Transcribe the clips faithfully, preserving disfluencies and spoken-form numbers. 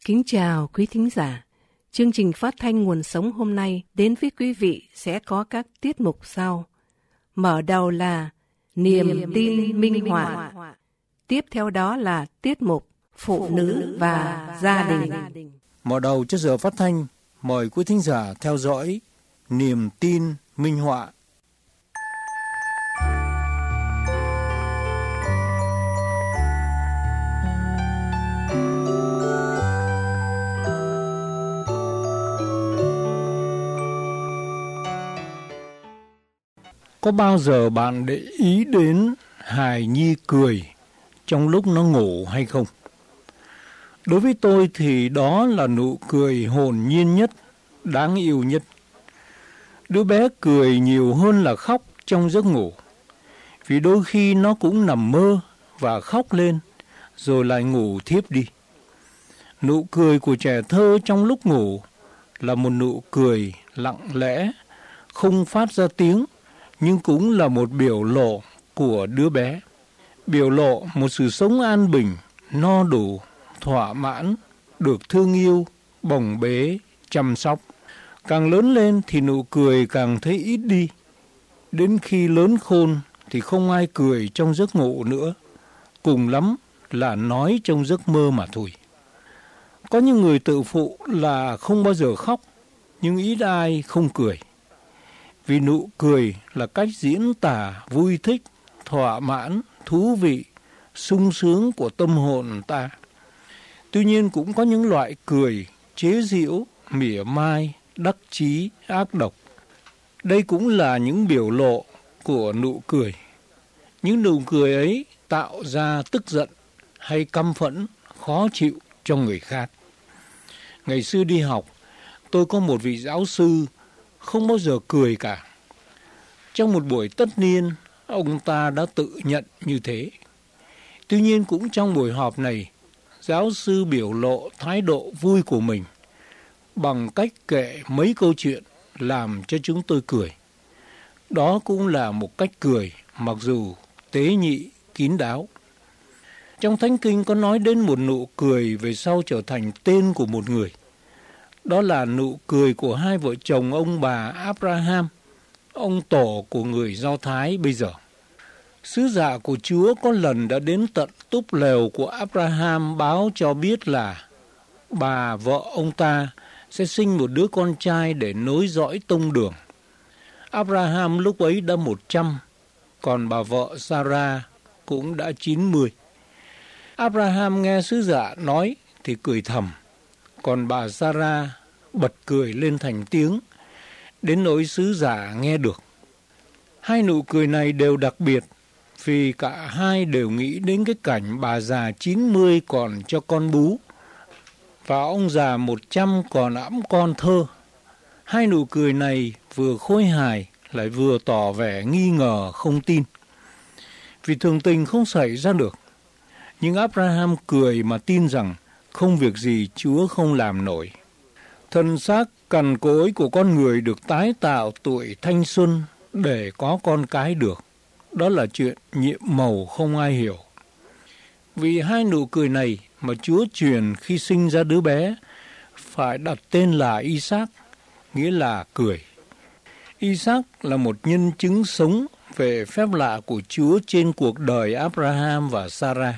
Kính chào quý thính giả. Chương trình phát thanh Nguồn Sống hôm nay đến với quý vị sẽ có các tiết mục sau. Mở đầu là Niềm, Niềm tin, tin minh họa. Tiếp theo đó là tiết mục Phụ nữ và gia đình. Mở đầu cho giờ phát thanh, mời quý thính giả theo dõi Niềm tin minh họa. Có bao giờ bạn để ý đến hài nhi cười trong lúc nó ngủ hay không? Đối với tôi thì đó là nụ cười hồn nhiên nhất, đáng yêu nhất. Đứa bé cười nhiều hơn là khóc trong giấc ngủ, vì đôi khi nó cũng nằm mơ và khóc lên rồi lại ngủ thiếp đi. Nụ cười của trẻ thơ trong lúc ngủ là một nụ cười lặng lẽ, không phát ra tiếng, nhưng cũng là một biểu lộ của đứa bé. Biểu lộ một sự sống an bình, no đủ, thỏa mãn, được thương yêu, bồng bế, chăm sóc. Càng lớn lên thì nụ cười càng thấy ít đi. Đến khi lớn khôn thì không ai cười trong giấc ngủ nữa. Cùng lắm là nói trong giấc mơ mà thôi. Có những người tự phụ là không bao giờ khóc, nhưng ít ai không cười. Vì nụ cười là cách diễn tả vui thích, thỏa mãn, thú vị, sung sướng của tâm hồn ta. Tuy nhiên cũng có những loại cười chế giễu, mỉa mai, đắc chí, ác độc. Đây cũng là những biểu lộ của nụ cười. Những nụ cười ấy tạo ra tức giận hay căm phẫn, khó chịu cho người khác. Ngày xưa đi học, tôi có một vị giáo sư không bao giờ cười cả. Trong một buổi tất niên, ông ta đã tự nhận như thế. Tuy nhiên cũng trong buổi họp này, giáo sư biểu lộ thái độ vui của mình bằng cách kể mấy câu chuyện làm cho chúng tôi cười. Đó cũng là một cách cười mặc dù tế nhị, kín đáo. Trong Thánh Kinh có nói đến một nụ cười về sau trở thành tên của một người. Đó là nụ cười của hai vợ chồng ông bà Abraham, ông tổ của người Do Thái bây giờ. Sứ giả của Chúa có lần đã đến tận túp lều của Abraham báo cho biết là bà vợ ông ta sẽ sinh một đứa con trai để nối dõi tông đường. Abraham lúc ấy đã một trăm, còn bà vợ Sarah cũng đã chín mươi. Abraham nghe sứ giả nói thì cười thầm, còn bà Sarah bật cười lên thành tiếng, đến nỗi sứ giả nghe được. Hai nụ cười này đều đặc biệt, vì cả hai đều nghĩ đến cái cảnh bà già chín mươi còn cho con bú, và ông già một trăm còn ẵm con thơ. Hai nụ cười này vừa khôi hài, lại vừa tỏ vẻ nghi ngờ không tin. Vì thường tình không xảy ra được. Nhưng Abraham cười mà tin rằng không việc gì Chúa không làm nổi. Thân xác cằn cỗi của con người được tái tạo tuổi thanh xuân để có con cái được. Đó là chuyện nhiệm màu không ai hiểu. Vì hai nụ cười này mà Chúa truyền khi sinh ra đứa bé phải đặt tên là Isaac, nghĩa là cười. Isaac là một nhân chứng sống về phép lạ của Chúa trên cuộc đời Abraham và Sarah.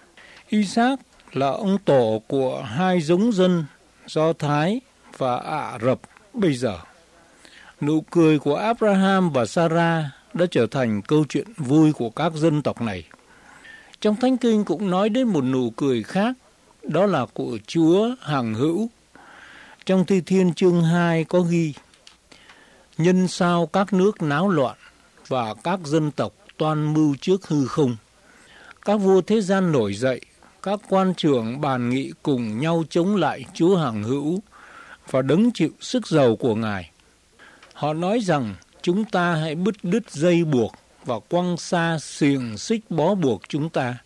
Isaac là ông tổ của hai giống dân Do Thái và Ả Rập bây giờ. Nụ cười của Abraham và Sarah đã trở thành câu chuyện vui của các dân tộc này. Trong Thánh Kinh cũng nói đến một nụ cười khác, đó là của Chúa hằng hữu. Trong Thi Thiên chương hai có ghi: nhân sao các nước náo loạn và các dân tộc toan mưu trước hư không. Các vua thế gian nổi dậy, các quan trưởng bàn nghị cùng nhau chống lại Chúa hằng hữu và đấng chịu sức giàu của Ngài. Họ nói rằng chúng ta hãy bứt đứt dây buộc và quăng xa xiềng xích bó buộc chúng ta.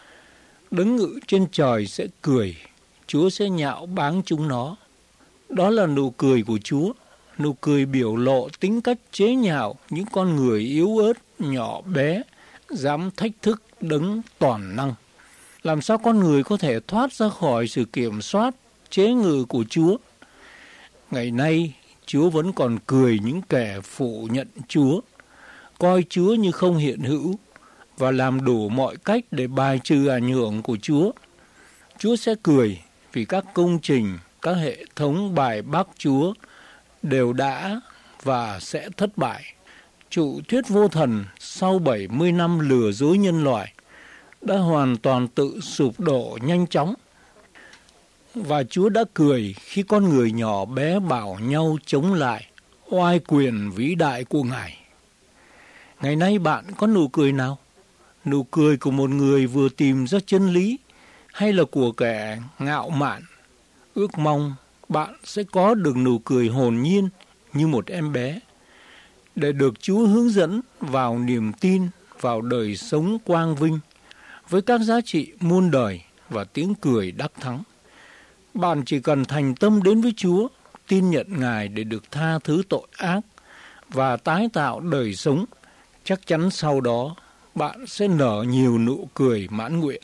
Đấng ngự trên trời sẽ cười, Chúa sẽ nhạo báng chúng nó. Đó là nụ cười của Chúa, nụ cười biểu lộ tính cách chế nhạo những con người yếu ớt, nhỏ bé, dám thách thức đấng toàn năng. Làm sao con người có thể thoát ra khỏi sự kiểm soát chế ngự của Chúa. Ngày nay, Chúa vẫn còn cười những kẻ phủ nhận Chúa, coi Chúa như không hiện hữu và làm đủ mọi cách để bài trừ ảnh hưởng của Chúa. Chúa sẽ cười vì các công trình, các hệ thống bài bác Chúa đều đã và sẽ thất bại. Chủ thuyết vô thần sau bảy mươi năm lừa dối nhân loại đã hoàn toàn tự sụp đổ nhanh chóng. Và Chúa đã cười khi con người nhỏ bé bảo nhau chống lại oai quyền vĩ đại của Ngài. Ngày nay bạn có nụ cười nào? Nụ cười của một người vừa tìm ra chân lý hay là của kẻ ngạo mạn? Ước mong bạn sẽ có được nụ cười hồn nhiên như một em bé, để được Chúa hướng dẫn vào niềm tin, vào đời sống quang vinh, với các giá trị muôn đời và tiếng cười đắc thắng. Bạn chỉ cần thành tâm đến với Chúa, tin nhận Ngài để được tha thứ tội ác và tái tạo đời sống. Chắc chắn sau đó bạn sẽ nở nhiều nụ cười mãn nguyện.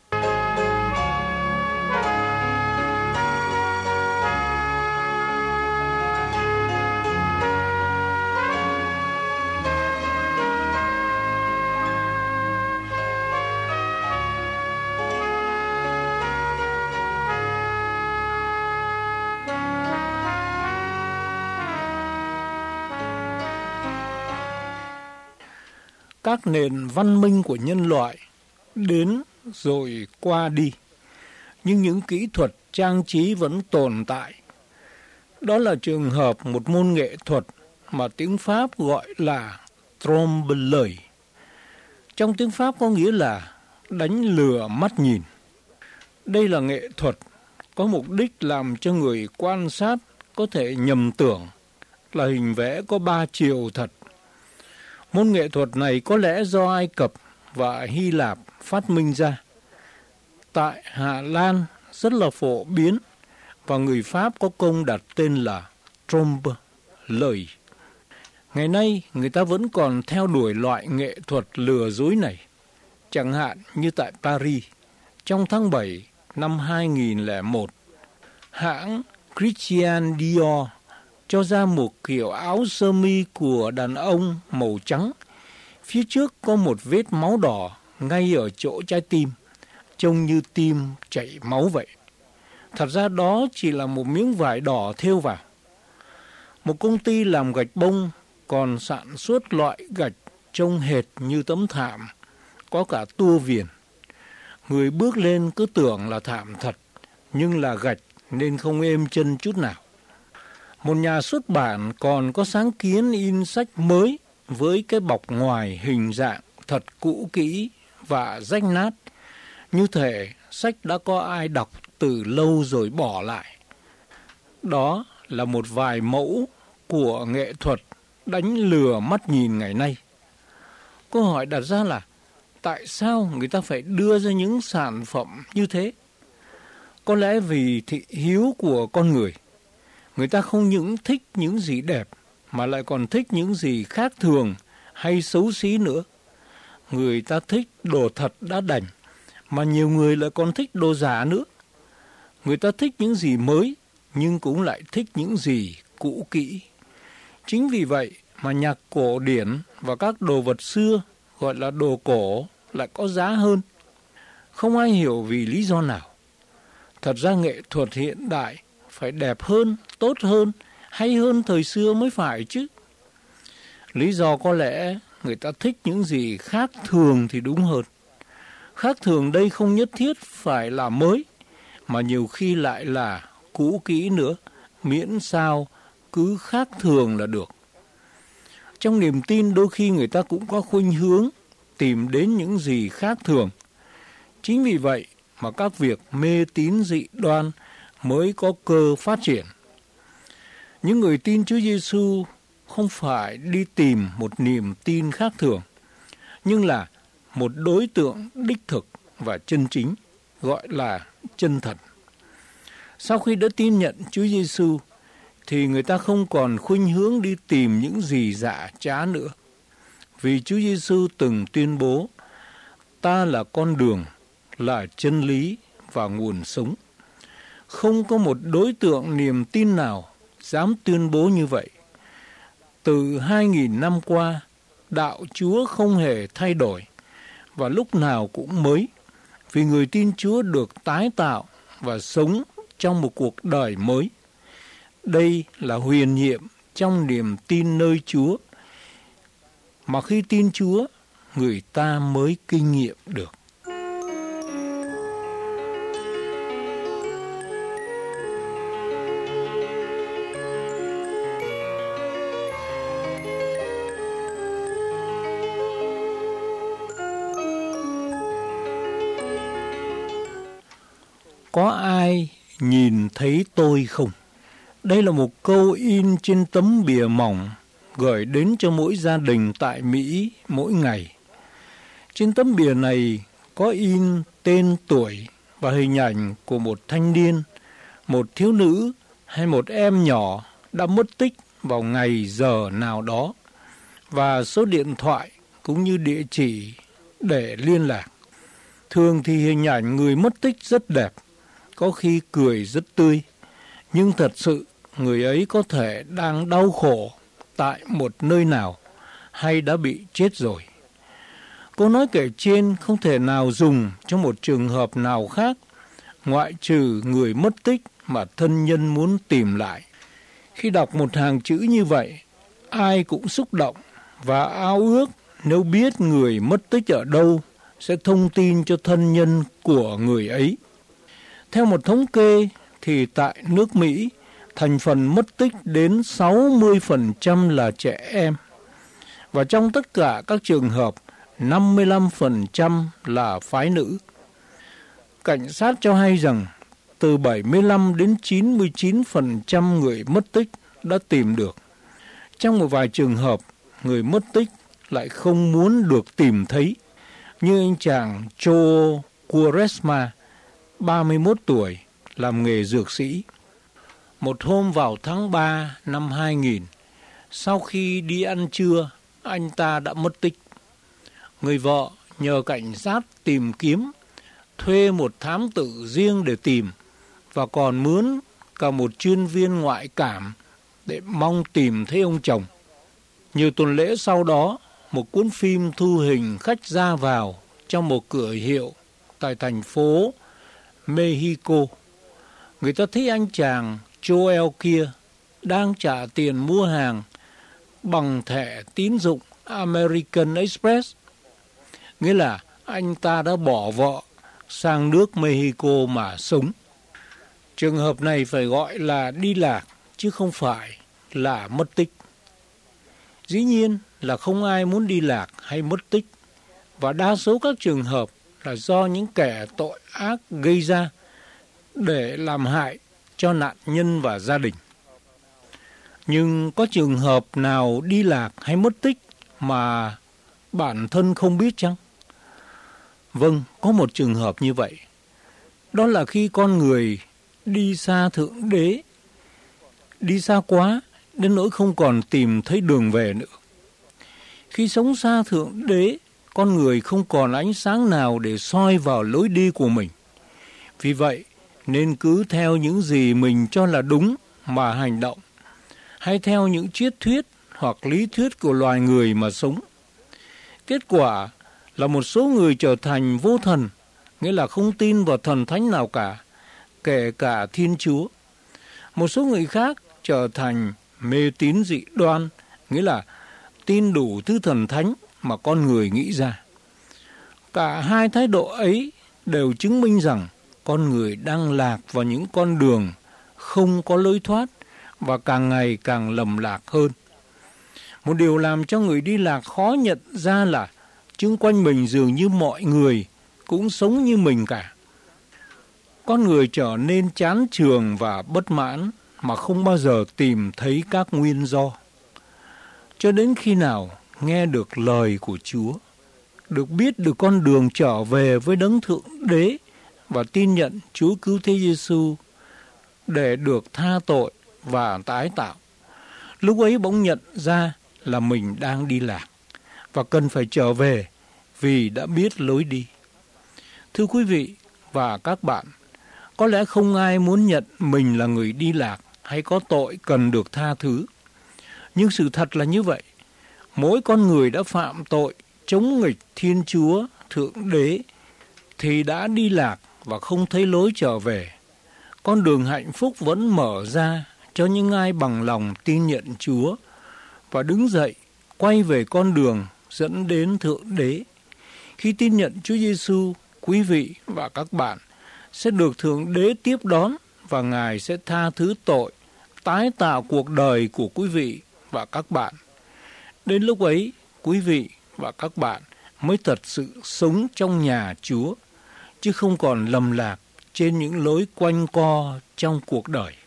Các nền văn minh của nhân loại đến rồi qua đi, nhưng những kỹ thuật trang trí vẫn tồn tại. Đó là trường hợp một môn nghệ thuật mà tiếng Pháp gọi là trompe l'œil. Trong tiếng Pháp có nghĩa là đánh lừa mắt nhìn. Đây là nghệ thuật có mục đích làm cho người quan sát có thể nhầm tưởng là hình vẽ có ba chiều thật. Môn nghệ thuật này có lẽ do Ai Cập và Hy Lạp phát minh ra. Tại Hà Lan rất là phổ biến và người Pháp có công đặt tên là trompe l'œil. Ngày nay người ta vẫn còn theo đuổi loại nghệ thuật lừa dối này. Chẳng hạn như tại Paris, trong tháng bảy năm hai nghìn lẻ một, hãng Christian Dior cho ra một kiểu áo sơ mi của đàn ông màu trắng. Phía trước có một vết máu đỏ ngay ở chỗ trái tim, trông như tim chảy máu vậy. Thật ra đó chỉ là một miếng vải đỏ thêu vào. Một công ty làm gạch bông còn sản xuất loại gạch trông hệt như tấm thảm, có cả tua viền. Người bước lên cứ tưởng là thảm thật, nhưng là gạch nên không êm chân chút nào. Một nhà xuất bản còn có sáng kiến in sách mới với cái bọc ngoài hình dạng thật cũ kỹ và rách nát, như thể sách đã có ai đọc từ lâu rồi bỏ lại. Đó là một vài mẫu của nghệ thuật đánh lừa mắt nhìn ngày nay. Câu hỏi đặt ra là tại sao người ta phải đưa ra những sản phẩm như thế? Có lẽ vì thị hiếu của con người. Người ta không những thích những gì đẹp mà lại còn thích những gì khác thường hay xấu xí nữa. Người ta thích đồ thật đã đành, mà nhiều người lại còn thích đồ giả nữa. Người ta thích những gì mới, nhưng cũng lại thích những gì cũ kỹ. Chính vì vậy mà nhạc cổ điển và các đồ vật xưa gọi là đồ cổ lại có giá hơn. Không ai hiểu vì lý do nào. Thật ra nghệ thuật hiện đại phải đẹp hơn, tốt hơn, hay hơn thời xưa mới phải chứ. Lý do có lẽ người ta thích những gì khác thường thì đúng hơn. Khác thường đây không nhất thiết phải là mới, mà nhiều khi lại là cũ kỹ nữa, miễn sao cứ khác thường là được. Trong niềm tin đôi khi người ta cũng có khuynh hướng tìm đến những gì khác thường. Chính vì vậy mà các việc mê tín dị đoan mới có cơ phát triển. Những người tin Chúa Giêsu không phải đi tìm một niềm tin khác thường, nhưng là một đối tượng đích thực và chân chính, gọi là chân thật. Sau khi đã tin nhận Chúa Giêsu, thì người ta không còn khuynh hướng đi tìm những gì giả trá nữa. Vì Chúa Giêsu từng tuyên bố, ta là con đường, là chân lý và nguồn sống. Không có một đối tượng niềm tin nào dám tuyên bố như vậy. Từ hai nghìn năm qua, đạo Chúa không hề thay đổi và lúc nào cũng mới, vì người tin Chúa được tái tạo và sống trong một cuộc đời mới. Đây là huyền nhiệm trong niềm tin nơi Chúa, mà khi tin Chúa, người ta mới kinh nghiệm được. Có ai nhìn thấy tôi không? Đây là một câu in trên tấm bìa mỏng gửi đến cho mỗi gia đình tại Mỹ mỗi ngày. Trên tấm bìa này có in tên, tuổi và hình ảnh của một thanh niên, một thiếu nữ hay một em nhỏ đã mất tích vào ngày giờ nào đó, và số điện thoại cũng như địa chỉ để liên lạc. Thường thì hình ảnh người mất tích rất đẹp, có khi cười rất tươi, nhưng thật sự người ấy có thể đang đau khổ tại một nơi nào hay đã bị chết rồi. Câu nói kể trên không thể nào dùng trong một trường hợp nào khác ngoại trừ người mất tích mà thân nhân muốn tìm lại. Khi đọc một hàng chữ như vậy, ai cũng xúc động và ao ước nếu biết người mất tích ở đâu sẽ thông tin cho thân nhân của người ấy. Theo một thống kê thì tại nước Mỹ, thành phần mất tích đến sáu mươi phần trăm là trẻ em. Và trong tất cả các trường hợp, năm mươi lăm phần trăm là phái nữ. Cảnh sát cho hay rằng từ bảy mươi lăm đến chín mươi chín phần trăm người mất tích đã tìm được. Trong một vài trường hợp, người mất tích lại không muốn được tìm thấy, như anh chàng Joe Quaresma, ba mươi mốt tuổi, làm nghề dược sĩ. Một hôm vào tháng ba năm hai nghìn, sau khi đi ăn trưa, anh ta đã mất tích. Người vợ nhờ cảnh sát tìm kiếm, thuê một thám tử riêng để tìm, và còn mướn cả một chuyên viên ngoại cảm để mong tìm thấy ông chồng. Nhiều tuần lễ sau đó, một cuốn phim thu hình khách ra vào trong một cửa hiệu tại thành phố Mexico. Người ta thấy anh chàng Joel kia đang trả tiền mua hàng bằng thẻ tín dụng American Express. Nghĩa là anh ta đã bỏ vợ sang nước Mexico mà sống. Trường hợp này phải gọi là đi lạc chứ không phải là mất tích. Dĩ nhiên là không ai muốn đi lạc hay mất tích, và đa số các trường hợp là do những kẻ tội ác gây ra để làm hại cho nạn nhân và gia đình. Nhưng có trường hợp nào đi lạc hay mất tích mà bản thân không biết chăng? Vâng, có một trường hợp như vậy. Đó là khi con người đi xa Thượng Đế, đi xa quá đến nỗi không còn tìm thấy đường về nữa. Khi sống xa Thượng Đế, con người không còn ánh sáng nào để soi vào lối đi của mình. Vì vậy, nên cứ theo những gì mình cho là đúng mà hành động, hay theo những triết thuyết hoặc lý thuyết của loài người mà sống. Kết quả là một số người trở thành vô thần, nghĩa là không tin vào thần thánh nào cả, kể cả Thiên Chúa. Một số người khác trở thành mê tín dị đoan, nghĩa là tin đủ thứ thần thánh mà con người nghĩ ra. Cả hai thái độ ấy đều chứng minh rằng con người đang lạc vào những con đường không có lối thoát và càng ngày càng lầm lạc hơn. Một điều làm cho người đi lạc khó nhận ra là chung quanh mình dường như mọi người cũng sống như mình cả. Con người trở nên chán chường và bất mãn mà không bao giờ tìm thấy các nguyên do. Cho đến khi nào nghe được lời của Chúa, được biết được con đường trở về với Đấng Thượng Đế và tin nhận Chúa cứu thế Giêsu để được tha tội và tái tạo, lúc ấy bỗng nhận ra là mình đang đi lạc và cần phải trở về vì đã biết lối đi. Thưa quý vị và các bạn, Có lẽ không ai muốn nhận mình là người đi lạc hay có tội cần được tha thứ. Nhưng sự thật là như vậy. Mỗi con người đã phạm tội, chống nghịch Thiên Chúa, Thượng Đế, thì đã đi lạc và không thấy lối trở về. Con đường hạnh phúc vẫn mở ra cho những ai bằng lòng tin nhận Chúa và đứng dậy, quay về con đường dẫn đến Thượng Đế. Khi tin nhận Chúa Giêsu, quý vị và các bạn sẽ được Thượng Đế tiếp đón và Ngài sẽ tha thứ tội, tái tạo cuộc đời của quý vị và các bạn. Đến lúc ấy, quý vị và các bạn mới thật sự sống trong nhà Chúa, chứ không còn lầm lạc trên những lối quanh co trong cuộc đời.